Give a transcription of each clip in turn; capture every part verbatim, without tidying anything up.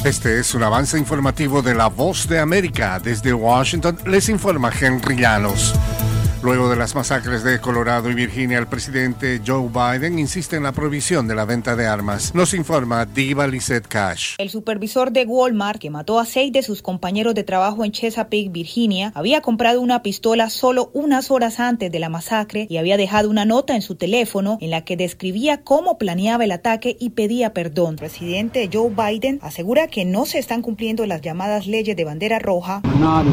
Este es un avance informativo de La Voz de América. Desde Washington les informa Henry Llanos. Luego de las masacres de Colorado y Virginia, el presidente Joe Biden insiste en la prohibición de la venta de armas. Nos informa Diva Lizette Cash. El supervisor de Walmart, que mató a seis de sus compañeros de trabajo en Chesapeake, Virginia, había comprado una pistola solo unas horas antes de la masacre y había dejado una nota en su teléfono en la que describía cómo planeaba el ataque y pedía perdón. El presidente Joe Biden asegura que no se están cumpliendo las llamadas leyes de bandera roja.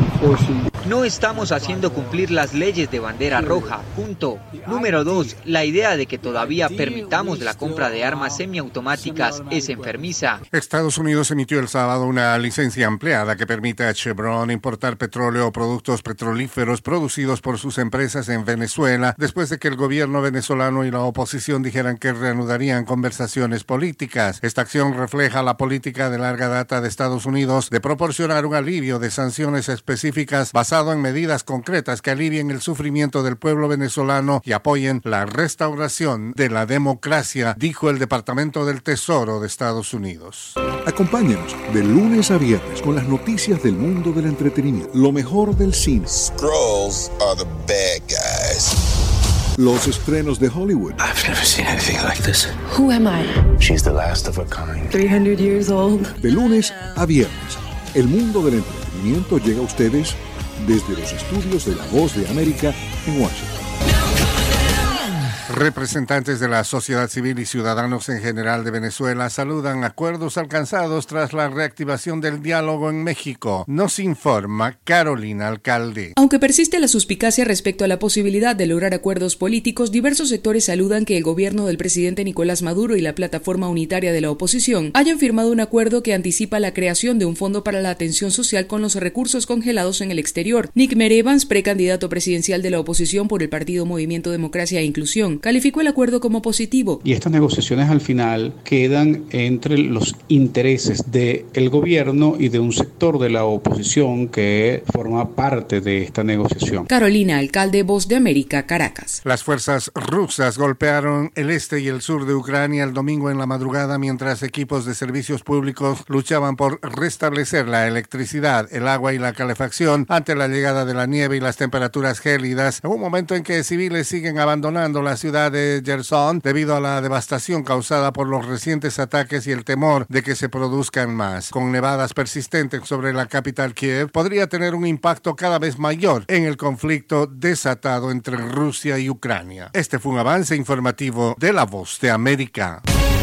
No estamos haciendo cumplir las leyes de bandera roja, punto. Número dos, la idea de que todavía permitamos la compra de armas semiautomáticas es enfermiza. Estados Unidos emitió el sábado una licencia ampliada que permite a Chevron importar petróleo o productos petrolíferos producidos por sus empresas en Venezuela, después de que el gobierno venezolano y la oposición dijeran que reanudarían conversaciones políticas. Esta acción refleja la política de larga data de Estados Unidos de proporcionar un alivio de sanciones específicas basado en medidas concretas que alivien el sufrimiento del pueblo venezolano y apoyen la restauración de la democracia, dijo el Departamento del Tesoro de Estados Unidos. Acompáñanos de lunes a viernes con las noticias del mundo del entretenimiento, lo mejor del cine. Skrulls are the bad guys. Los estrenos de Hollywood. I've never seen anything like this. Who am I? She's the last of a kind. three hundred years old. De lunes a viernes, el mundo del entretenimiento llega a ustedes desde los estudios de La Voz de América en Washington. Representantes de la sociedad civil y ciudadanos en general de Venezuela saludan acuerdos alcanzados tras la reactivación del diálogo en México. Nos informa Carolina Alcalde. Aunque persiste la suspicacia respecto a la posibilidad de lograr acuerdos políticos, diversos sectores saludan que el gobierno del presidente Nicolás Maduro y la plataforma unitaria de la oposición hayan firmado un acuerdo que anticipa la creación de un fondo para la atención social con los recursos congelados en el exterior. Nick Merevans, precandidato presidencial de la oposición por el partido Movimiento Democracia e Inclusión, calificó el acuerdo como positivo. Y estas negociaciones al final quedan entre los intereses del gobierno y de un sector de la oposición que forma parte de esta negociación. Carolina Alcalde, Voz de América, Caracas. Las fuerzas rusas golpearon el este y el sur de Ucrania el domingo en la madrugada mientras equipos de servicios públicos luchaban por restablecer la electricidad, el agua y la calefacción ante la llegada de la nieve y las temperaturas gélidas, en un momento en que civiles siguen abandonando la ciudad de Gerson debido a la devastación causada por los recientes ataques y el temor de que se produzcan más. Con nevadas persistentes sobre la capital Kiev, podría tener un impacto cada vez mayor en el conflicto desatado entre Rusia y Ucrania. Este fue un avance informativo de La Voz de América.